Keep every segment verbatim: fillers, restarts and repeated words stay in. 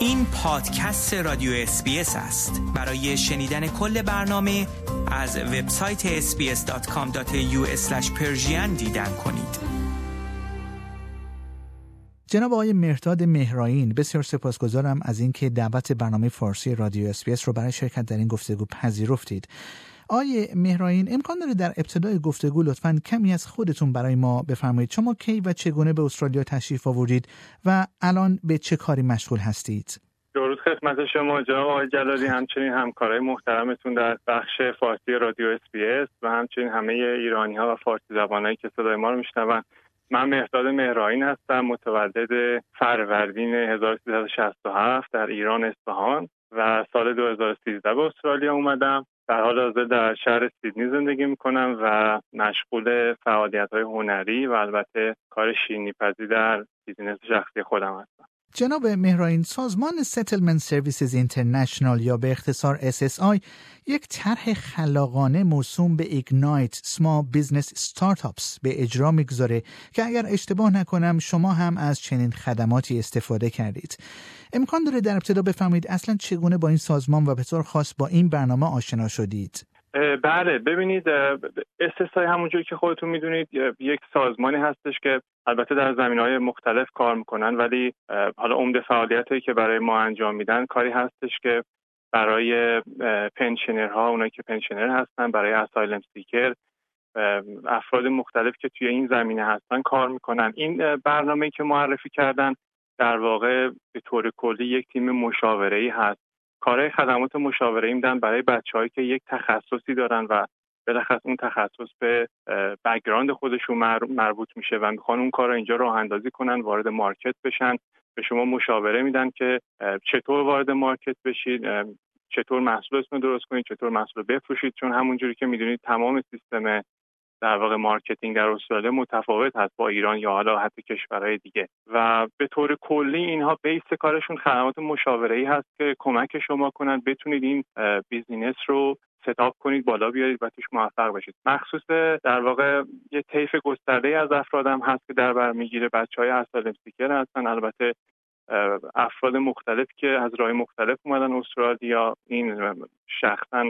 این پادکست رادیو اس بی اس است. برای شنیدن کل برنامه از وبسایت اس بی اس دات کام دات ای یو اسلش پرشین دیدن کنید. جناب آقای مهرداد مهرائین، بسیار سپاسگزارم از اینکه دعوت برنامه فارسی رادیو اس بی اس رو برای شرکت در این گفتگو پذیرفتید. آقای مهرائین، امکان داره در ابتدای گفتگو لطفاً کمی از خودتون برای ما بفرمایید؟ شما کی و چگونه به استرالیا تشریف آوردید و الان به چه کاری مشغول هستید؟ درود خدمت شما جناب آقای جلالی، همچنین همکارای محترمتون در بخش فارسی رادیو اس بی اس و همچنین همه ایرانی‌ها و فارسی زبانایی که صدای ما رو میشنون. من مهرداد مهرائین هستم، متولد فروردین هزار و سیصد و شصت و هفت در ایران اصفهان و سال دو هزار و سیزده به استرالیا اومدم. در حال حاضر در شهر سیدنی زندگی میکنم و مشغول فعالیت‌های هنری و البته کار شیرینی‌پزی در بیزینس شخصی خودم هستم. جناب مهرائین، سازمان Settlement Services International یا به اختصار اس اس آی یک طرح خلاقانه موسوم به Ignite Small Business Startups به اجرا میگذاره که اگر اشتباه نکنم شما هم از چنین خدماتی استفاده کردید. امکان داره در ابتدا بفرمایید اصلا چگونه با این سازمان و به طور خاص با این برنامه آشنا شدید؟ بله، ببینید اس اس آی همونجوری که خودتون میدونید یک سازمانی هستش که البته در زمینه‌های مختلف کار میکنن، ولی حالا عمده فعالیتایی که برای ما انجام میدن کاری هستش که برای پنشنرها، اونایی که پنشنر هستن، برای اسایلم سیکر، افراد مختلف که توی این زمینه هستن کار میکنن. این برنامه‌ای که معرفی کردن در واقع به طور کلی یک تیم مشاوره‌ای هست. کارهای خدمات مشاوره‌ای میدن برای بچه‌هایی که یک تخصصی دارن و بالاخره اون تخصص به بک‌گراند خودشون مربوط میشه و میخوان اون کار رو اینجا راه اندازی کنن، وارد مارکت بشن. به شما مشاوره میدن که چطور وارد مارکت بشید، چطور محصولتون رو درست کنید، چطور محصول رو بفروشید، چون همونجوری که میدونید تمام سیستم در واقع مارکتینگ در استرالیا متفاوت هست با ایران یا حالا حتی کشورهای دیگه و به طور کلی اینها بیس کارشون خدمات مشاوره‌ای هست که کمک شما کنن بتونید این بیزینس رو ستاپ کنید، بالا بیارید و توش موفق بشید. مخصوص در واقع یه طیف گسترده از افرادم هست که در بر میگیره، بچهای اسایلم سیکر هستن، البته افراد مختلف که از راه مختلف اومدن استرالیا. این شخصا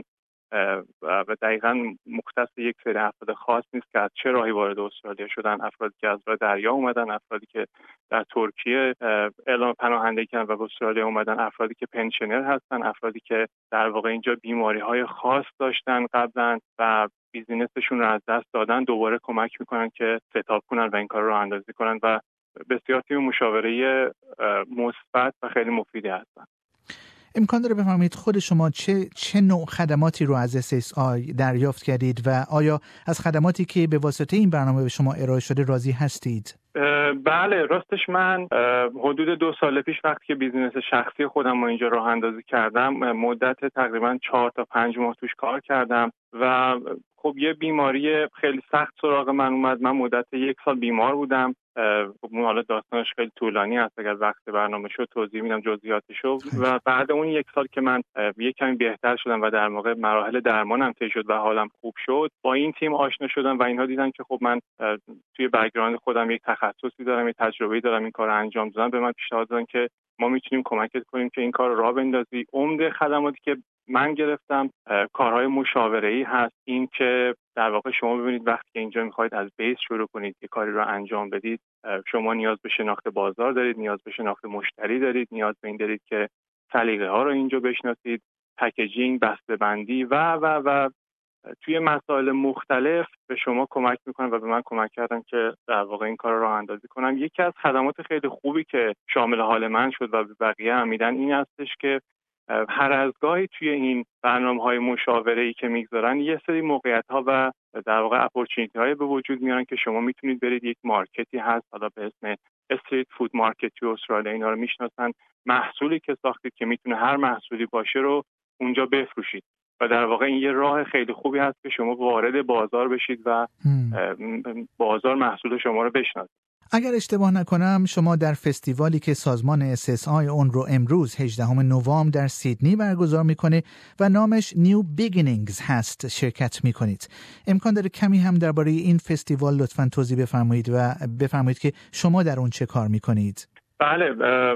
و دقیقاً مختص یک سری افراد خاص نیست که از چه راهی وارد استرالیا شدن، افرادی که از راه دریا اومدن، افرادی که در ترکیه اعلام پناهندگی کردن و به استرالیا اومدن، افرادی که پنشنر هستن، افرادی که در واقع اینجا بیماری‌های خاص داشتن قبلا و بیزینسشون رو از دست دادن، دوباره کمک میکنن که ستاپ کنن و این کار رو راه اندازی کنن و بسیار تیم مشاوره‌ای مثبت و خیلی مفیدی هستن. امکان داره بفرمایید خود شما چه چه نوع خدماتی رو از اس اس آی دریافت کردید و آیا از خدماتی که به واسطه این برنامه به شما ارائه شده راضی هستید؟ بله، راستش من حدود دو سال پیش وقتی که بیزینس شخصی خودم رو اینجا راه اندازی کردم، مدت تقریبا چهار تا پنج ماه توش کار کردم و خب یه بیماری خیلی سخت سراغ من اومد. من مدت یک سال بیمار بودم. حالا داستانش خیلی طولانی هست، اگر وقت برنامه شد توضیح میدم جزئیاتشو. و بعد اون یک سال که من یک کمی بهتر شدم و در واقع مراحل درمانم طی شد و حالم خوب شد، با این تیم آشنا شدم و اینها دیدن که خب من توی بک‌گراند خودم یک تخصصی دارم، یک تجربه‌ای دارم، این کارو انجام دادم. به من پیشنهاد دادن که ما میتونیم کمکت کنیم که این کار رو راه بندازی. عمده خدماتی که من گرفتم کارهای مشاوره‌ای هست. این که در واقع شما ببینید وقتی که اینجا میخواید از بیس شروع کنید یه کاری رو انجام بدید، شما نیاز به شناخت بازار دارید، نیاز به شناخت مشتری دارید، نیاز به این دارید که سلیقه ها رو اینجا بشناسید، پکیجینگ، بسته‌بندی و و و توی مسائل مختلف به شما کمک میکنن و به من کمک کردن که در واقع این کار رو راه اندازی کنم. یکی از خدمات خیلی خوبی که شامل حال من شد و به بقیه هم میدن این هستش که هر از گاهی توی این برنامه‌های مشاوره‌ای که میگذارن یه سری موقعیت‌ها و در واقع اپورتونیتی‌های به وجود میارن که شما میتونید برید یک مارکتی هست، حالا به اسم استریت فود مارکت تو استرالیا، اینا رو میشناسن، محصولی که ساختید که میتونه هر محصولی باشه رو اونجا بفروشید و در واقع این یه راه خیلی خوبی هست که شما وارد بازار بشید و بازار محصول شما رو بشناسید. اگر اشتباه نکنم شما در فستیوالی که سازمان اس اس آی اون رو امروز هجدهم نوامبر در سیدنی برگزار میکنه و نامش نیو بیگینینگز هست شرکت میکنید. امکان داره کمی هم درباره این فستیوال لطفاً توضیح بفرمایید و بفرمایید که شما در اون چه کار میکنید؟ بله،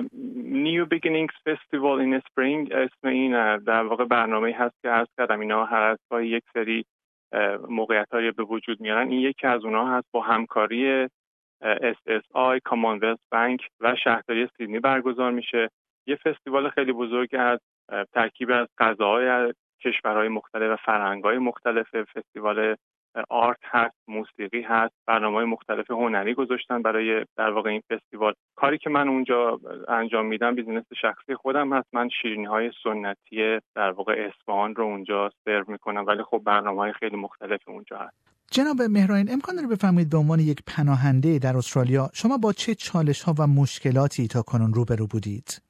New Beginnings Festival in Spring اسم این در واقع برنامه‌ای هست که عرض کردم اینا هر از گاهی یک سری موقعیت‌های به وجود میارن. این یکی از اونها هست، با همکاری اس اس آی، کامانولث بانک و شهرداری سیدنی برگزار میشه. یه فستیوال خیلی بزرگ از ترکیب از غذاهای کشورهای مختلف و فرهنگ‌های مختلف. فستیوال آرت هست، موسیقی هست، برنامه‌های مختلف هنری گذاشتن برای در واقع این فستیوال. کاری که من اونجا انجام میدم بیزینس شخصی خودم هست. من شیرینی‌های سنتی در واقع اصفهان رو اونجا سرو میکنم، ولی خب برنامه‌های خیلی مختلف اونجا هست. جناب مهرائین، امکان داره بفرمایید به عنوان یک پناهنده در استرالیا شما با چه چالش‌ها و مشکلاتی تا کنون روبرو بودید؟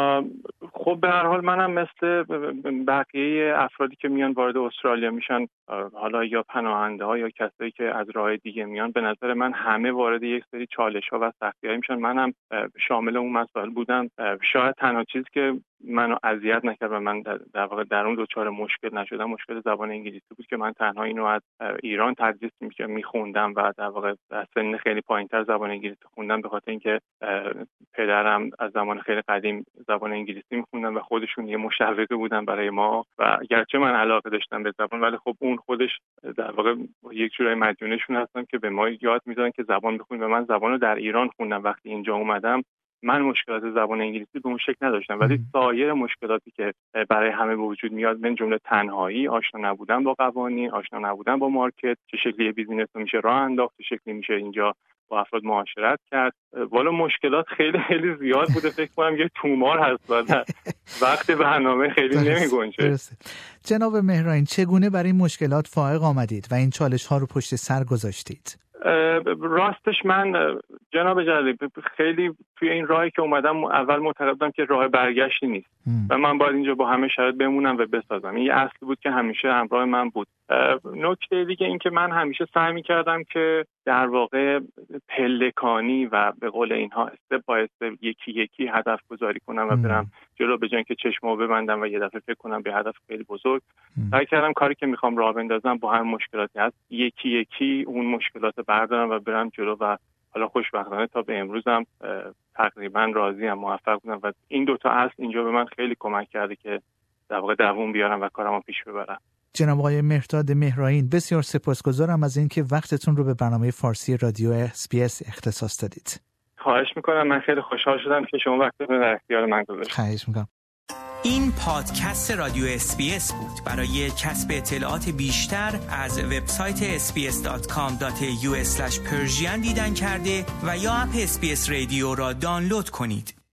خب به هر حال منم مثل بقیه افرادی که میان وارد استرالیا میشن، حالا یا پناهنده ها یا کسایی که از راه دیگه میان، به نظر من همه وارد یک سری چالش ها و سختی های میشن. منم شامل اون مسائل بودم. شاید تنها چیزی که منو اذیت نکرد و من در واقع در اون دوچار مشکل نشدم مشکل زبان انگلیسی بود که من تنها اینو از ایران تدریس میخوندم و در واقع از سن خیلی پایینتر زبان انگلیسی خوندم، به خاطر اینکه پدرم از زمان خیلی قدیم زبان انگلیسی میخوندن و خودشون یه مشوقی بودن برای ما و گرچه من علاقه داشتم به زبان، ولی خب اون خودش در واقع یک جورای مدیونشون هستم که به ما یاد میدادن که زبان بخونیم و من زبان رو در ایران خوندم. وقتی اینجا اومدم من مشکلات زبان انگلیسی به اون شکل نداشتم، ولی سایر مشکلاتی که برای همه به وجود میاد، من جمله تنهایی، آشنا نبودن با قوانین، آشنا نبودن با مارکت، چه شکلی بیزینس رو میشه راه انداخت، چه شکلی میشه اینجا با افراد معاشرت کرد. والا مشکلات خیلی خیلی زیاد بوده. فکر کنم یه تومار هست و وقت برنامه خیلی نمیگنجه. جناب مهرائین، چگونه برای این مشکلات فائق آمدید و این چالش ها رو پشت سر گذاشتید؟ راستش من جناب جلیلی خیلی توی این راهی که اومدم اول معتقد بودم که راه برگشتی نیست م. و من باید اینجا با همه شرایط بمونم و بسازم. این یه اصل بود که همیشه همراه من بود. نکته دیگه این که من همیشه سعی می‌کردم که در واقع پلکانی و به قول اینها استپ بای استپ یکی یکی هدف گذاری کنم و برم جلو، به جای اینکه چشمو ببندم و یه دفعه فکر کنم به هدف خیلی بزرگ. سعی کردم کاری که میخوام راه بندازم با هر مشکلاتی هست یکی یکی اون مشکلات بردارم و برم جلو و حالا خوشبختانه تا به امروزم تقریبا راضیم، موفق بودم و این دوتا اصل اینجا به من خیلی کمک کرده که در واقع دووم بیارم و کارمو پیش ببرم. جناب آقای مهرداد مهرائین، بسیار سپاسگزارم از اینکه وقتتون رو به برنامه فارسی رادیو اس بی اس اختصاص دادید. خواهش میکنم. من خیلی خوشحال شدم که شما وقتتون در اختیار من گذاشتید. خواهش میکنم. این پادکست رادیو اس بی اس بود. برای کسب اطلاعات بیشتر از وبسایت اس بی اس دات کام دات ای یو اسلش پرژین دیدن کرده و یا اپ اس بی اس رادیو را دانلود کنید.